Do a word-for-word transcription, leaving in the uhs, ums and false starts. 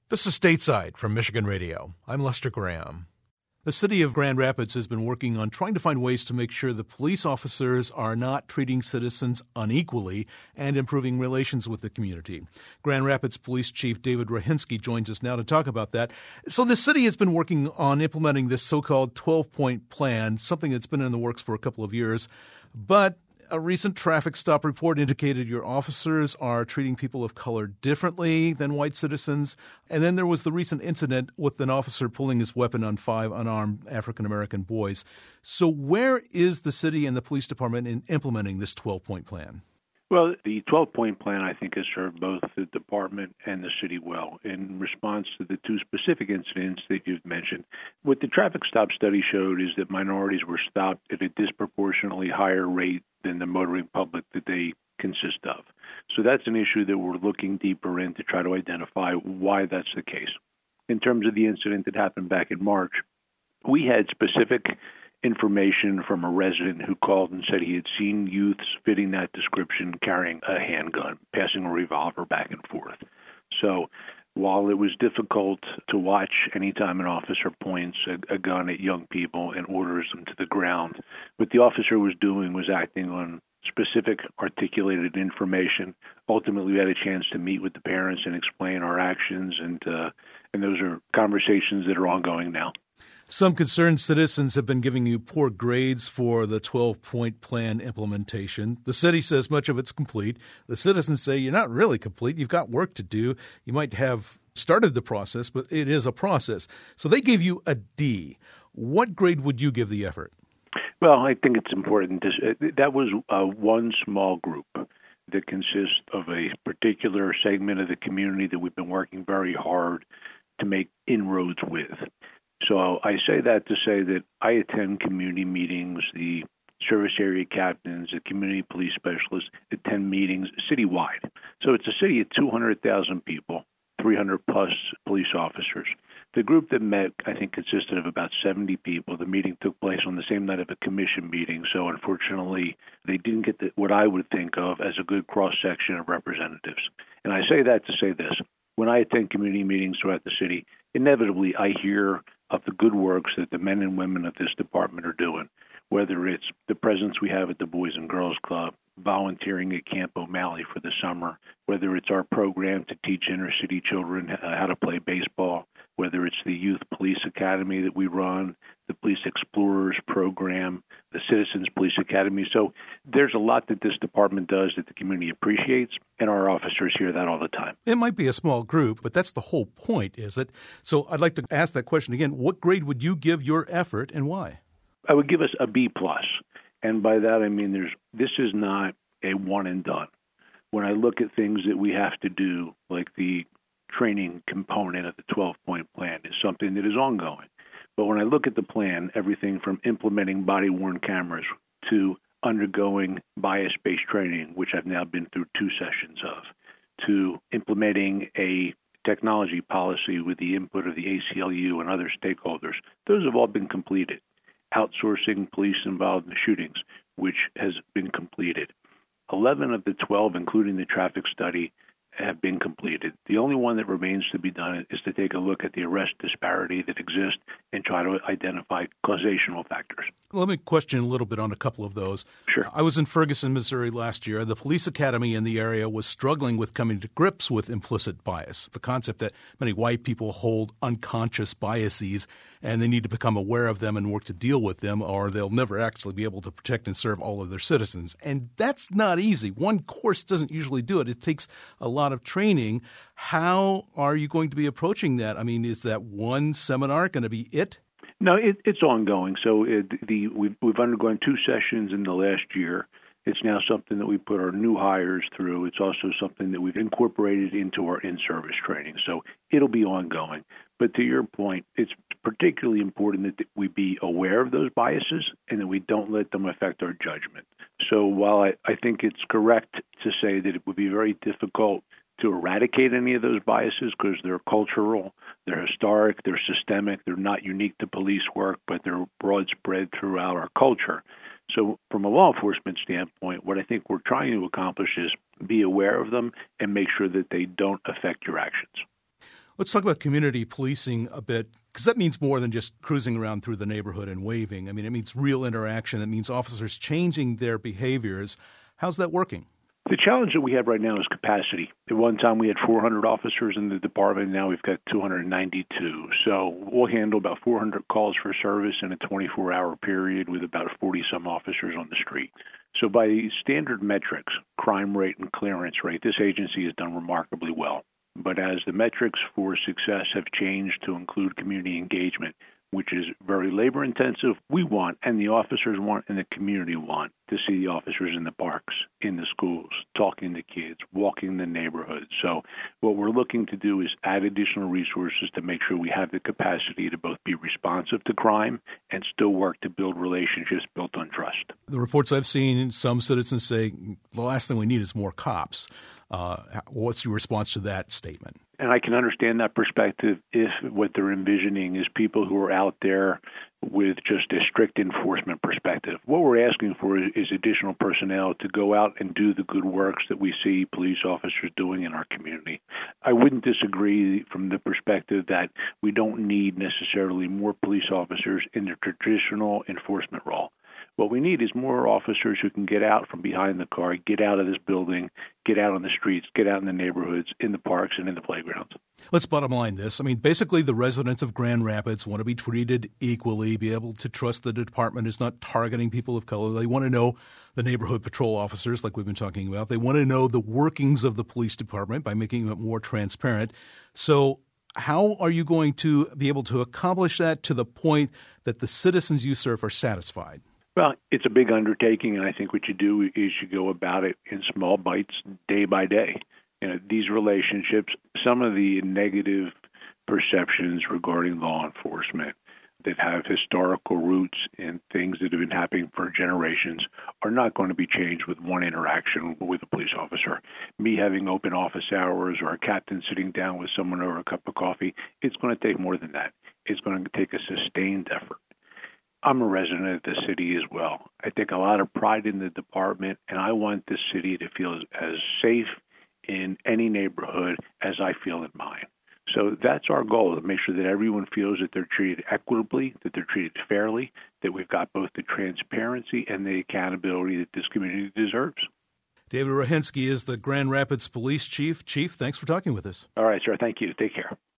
This is Stateside from Michigan Radio. I'm Lester Graham. The city of Grand Rapids has been working on trying to find ways to make sure the police officers are not treating citizens unequally and improving relations with the community. Grand Rapids Police Chief David Rohinsky joins us now to talk about that. So the city has been working on implementing this so-called twelve-point plan, something that's been in the works for a couple of years. But a recent traffic stop report indicated your officers are treating people of color differently than white citizens. And then there was the recent incident with an officer pulling his weapon on five unarmed African-American boys. So where is the city and the police department in implementing this twelve-point plan? Well, the twelve-point plan, I think, has served both the department and the city well. In response to the two specific incidents that you've mentioned, what the traffic stop study showed is that minorities were stopped at a disproportionately higher rate than the motoring public that they consist of. So that's an issue that we're looking deeper in to try to identify why that's the case. In terms of the incident that happened back in March, we had specific information from a resident who called and said he had seen youths fitting that description carrying a handgun, passing a revolver back and forth. So while it was difficult to watch anytime an officer points a, a gun at young people and orders them to the ground, what the officer was doing was acting on specific articulated information. Ultimately, we had a chance to meet with the parents and explain our actions, and uh, and those are conversations that are ongoing now. Some concerned citizens have been giving you poor grades for the twelve-point plan implementation. The city says much of it's complete. The citizens say you're not really complete. You've got work to do. You might have started the process, but it is a process. So they gave you a D. What grade would you give the effort? Well, I think it's important. To, that was uh, one small group that consists of a particular segment of the community that we've been working very hard to make inroads with. So I say that to say that I attend community meetings, the service area captains, the community police specialists attend meetings citywide. So it's a city of two hundred thousand people, three hundred plus police officers. The group that met, I think, consisted of about seventy people. The meeting took place on the same night of a commission meeting, so unfortunately they didn't get the, what I would think of as a good cross-section of representatives. And I say that to say this. When I attend community meetings throughout the city, inevitably I hear of the good works that the men and women of this department are doing, whether it's the presence we have at the Boys and Girls Club, volunteering at Camp O'Malley for the summer, whether it's our program to teach inner-city children uh, how to play baseball, whether it's the Youth Police Academy that we run, the Police Explorers program, the Citizens Police Academy. So there's a lot that this department does that the community appreciates, and our officers hear that all the time. It might be a small group, but that's the whole point, is it? So I'd like to ask that question again. What grade would you give your effort and why? I would give us a B plus. And by that, I mean there's this is not a one and done. When I look at things that we have to do, like the training component of the twelve-point plan is something that is ongoing. But when I look at the plan, everything from implementing body-worn cameras to undergoing bias-based training, which I've now been through two sessions of, to implementing a technology policy with the input of the A C L U and other stakeholders, those have all been completed. Outsourcing police involved in the shootings, which has been completed. eleven of the twelve, including the traffic study, have been completed. The only one that remains to be done is to take a look at the arrest disparity that exists and try to identify causational factors. Let me question a little bit on a couple of those. Sure. I was in Ferguson, Missouri last year. The police academy in the area was struggling with coming to grips with implicit bias, the concept that many white people hold unconscious biases and they need to become aware of them and work to deal with them, or they'll never actually be able to protect and serve all of their citizens. And that's not easy. One course doesn't usually do it. It takes a lot of training. How are you going to be approaching that? I mean, is that one seminar going to be it? No, it, it's ongoing. So it, the we've, we've undergone two sessions in the last year. It's now something that we put our new hires through. It's also something that we've incorporated into our in-service training. So it'll be ongoing. But to your point, it's particularly important that we be aware of those biases and that we don't let them affect our judgment. So while I, I think it's correct to say that it would be very difficult to eradicate any of those biases because they're cultural, they're historic, they're systemic, they're not unique to police work, but they're broad spread throughout our culture. So from a law enforcement standpoint, what I think we're trying to accomplish is be aware of them and make sure that they don't affect your actions. Let's talk about community policing a bit, because that means more than just cruising around through the neighborhood and waving. I mean, it means real interaction. It means officers changing their behaviors. How's that working? The challenge that we have right now is capacity. At one time, we had four hundred officers in the department. Now we've got two hundred ninety-two. So we'll handle about four hundred calls for service in a twenty-four hour period with about forty-some officers on the street. So by standard metrics, crime rate and clearance rate, this agency has done remarkably well. But as the metrics for success have changed to include community engagement, which is very labor intensive, we want, and the officers want, and the community want, to see the officers in the parks, in the schools, talking to kids, walking the neighborhoods. So what we're looking to do is add additional resources to make sure we have the capacity to both be responsive to crime and still work to build relationships built on trust. The reports I've seen, some citizens say the last thing we need is more cops. Uh, what's your response to that statement? And I can understand that perspective if what they're envisioning is people who are out there with just a strict enforcement perspective. What we're asking for is, is additional personnel to go out and do the good works that we see police officers doing in our community. I wouldn't disagree from the perspective that we don't need necessarily more police officers in the traditional enforcement role. What we need is more officers who can get out from behind the car, get out of this building, get out on the streets, get out in the neighborhoods, in the parks, and in the playgrounds. Let's bottom line this. I mean, basically the residents of Grand Rapids want to be treated equally, be able to trust the department is not targeting people of color. They want to know the neighborhood patrol officers, like we've been talking about. They want to know the workings of the police department by making it more transparent. So how are you going to be able to accomplish that to the point that the citizens you serve are satisfied? Well, it's a big undertaking, and I think what you do is you go about it in small bites, day by day. You know, these relationships, some of the negative perceptions regarding law enforcement that have historical roots in things that have been happening for generations are not going to be changed with one interaction with a police officer. Me having open office hours or a captain sitting down with someone over a cup of coffee, it's going to take more than that. It's going to take a sustained effort. I'm a resident of the city as well. I take a lot of pride in the department, and I want this city to feel as, as safe in any neighborhood as I feel in mine. So that's our goal, to make sure that everyone feels that they're treated equitably, that they're treated fairly, that we've got both the transparency and the accountability that this community deserves. David Rohensky is the Grand Rapids Police Chief. Chief, thanks for talking with us. All right, sir. Thank you. Take care.